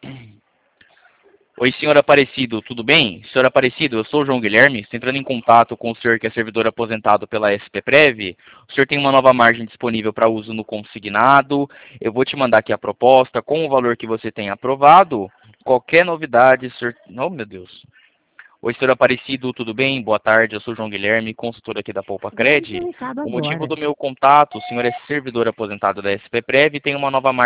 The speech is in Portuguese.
Oi, senhor Aparecido, tudo bem? Senhor Aparecido, eu sou o João Guilherme, estou entrando em contato com o senhor que é servidor aposentado pela SPPrev. O senhor tem uma nova margem disponível para uso no consignado. Eu vou te mandar aqui a proposta com o valor que você tem aprovado. Qualquer novidade, senhor... Oh, meu Deus. Oi, senhor Aparecido, tudo bem? Boa tarde, eu sou o João Guilherme, consultor aqui da Poupa Vai ser Cred. silenciado O motivo agora. do meu contato, o senhor é servidor aposentado da SPPrev e tem uma nova margem